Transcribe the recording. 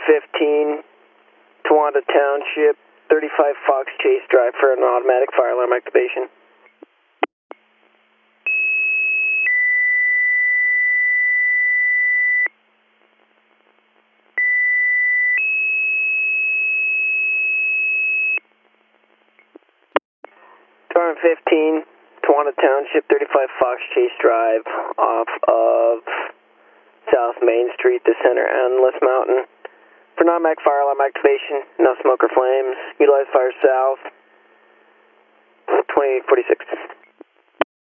215, Towanda Township, 35 Fox Chase Drive for an automatic fire alarm activation. Department 15, Towanda Township, 35 Fox Chase Drive, off of South Main Street, the center Endless Mountain. For non-mag fire alarm activation, no smoke or flames. Utilize fire south, 2846.